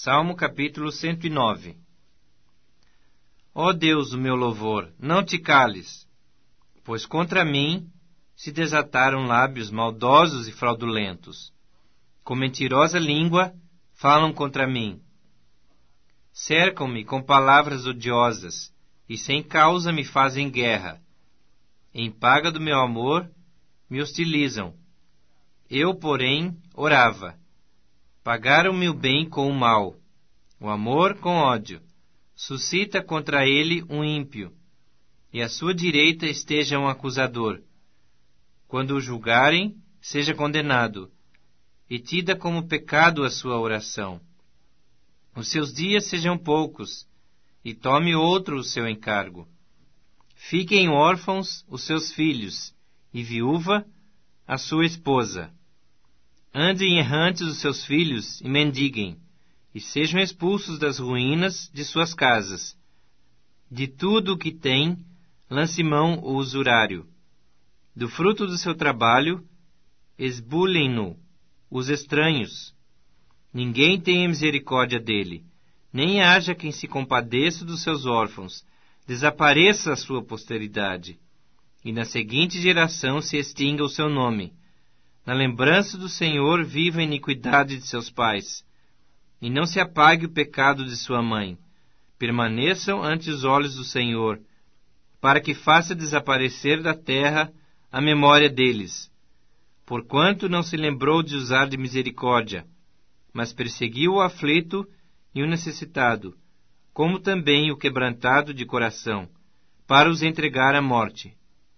Salmo capítulo 109. Ó Deus, o meu louvor, não te cales, pois contra mim se desataram lábios maldosos e fraudulentos. Com mentirosa língua falam contra mim. Cercam-me com palavras odiosas e sem causa me fazem guerra. Em paga do meu amor me hostilizam. Eu, porém, orava. Pagaram-me o bem com o mal, o amor com ódio. Suscita contra ele um ímpio, e à sua direita esteja um acusador. Quando o julgarem, seja condenado, e tida como pecado a sua oração. Os seus dias sejam poucos, e tome outro o seu encargo. Fiquem órfãos os seus filhos, e viúva a sua esposa. Andem errantes os seus filhos e mendiguem, e sejam expulsos das ruínas de suas casas. De tudo o que tem, lance mão o usurário. Do fruto do seu trabalho, esbulhem-no os estranhos. Ninguém tenha misericórdia dele, nem haja quem se compadeça dos seus órfãos. Desapareça a sua posteridade, e na seguinte geração se extinga o seu nome. Na lembrança do Senhor viva a iniquidade de seus pais, e não se apague o pecado de sua mãe. Permaneçam ante os olhos do Senhor, para que faça desaparecer da terra a memória deles. Porquanto não se lembrou de usar de misericórdia, mas perseguiu o aflito e o necessitado, como também o quebrantado de coração, para os entregar à morte.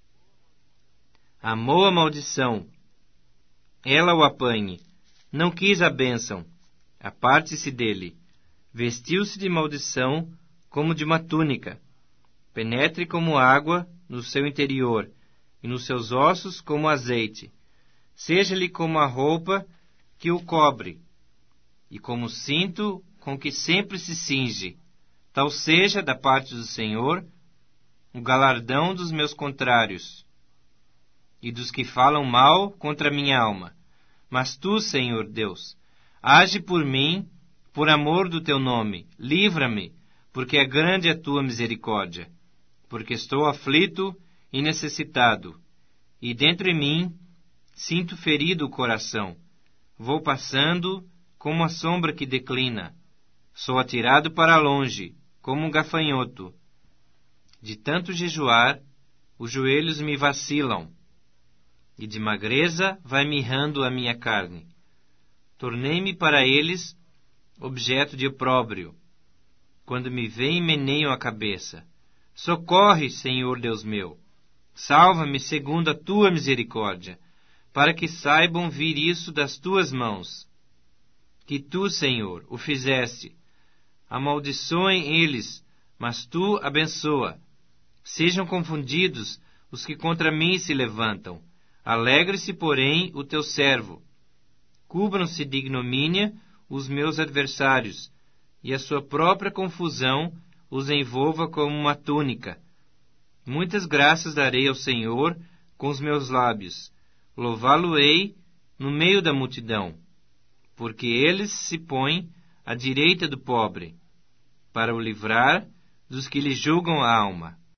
Amou a maldição, ela o apanhe. Não quis a bênção, aparte-se dele. Vestiu-se de maldição como de uma túnica. Penetre como água no seu interior, e nos seus ossos como azeite. Seja-lhe como a roupa que o cobre, e como o cinto com que sempre se cinge. Tal seja, da parte do Senhor, o galardão dos meus contrários, e dos que falam mal contra a minha alma. Mas tu, Senhor Deus, age por mim, por amor do teu nome. Livra-me, porque é grande a tua misericórdia. Porque estou aflito e necessitado, e dentro em mim sinto ferido o coração. Vou passando como a sombra que declina. Sou atirado para longe, como um gafanhoto. De tanto jejuar, os joelhos me vacilam, e de magreza vai mirrando a minha carne. Tornei-me para eles objeto de opróbrio. Quando me veem, meneiam a cabeça. Socorre, Senhor Deus meu. Salva-me segundo a tua misericórdia, para que saibam vir isso das tuas mãos. Que tu, Senhor, o fizeste. Amaldiçoem eles, mas tu abençoa. Sejam confundidos os que contra mim se levantam. Alegre-se, porém, o teu servo. Cubram-se de ignomínia os meus adversários, e a sua própria confusão os envolva como uma túnica. Muitas graças darei ao Senhor com os meus lábios. Louvá-lo-ei no meio da multidão, porque eles se põem à direita do pobre, para o livrar dos que lhe julgam a alma.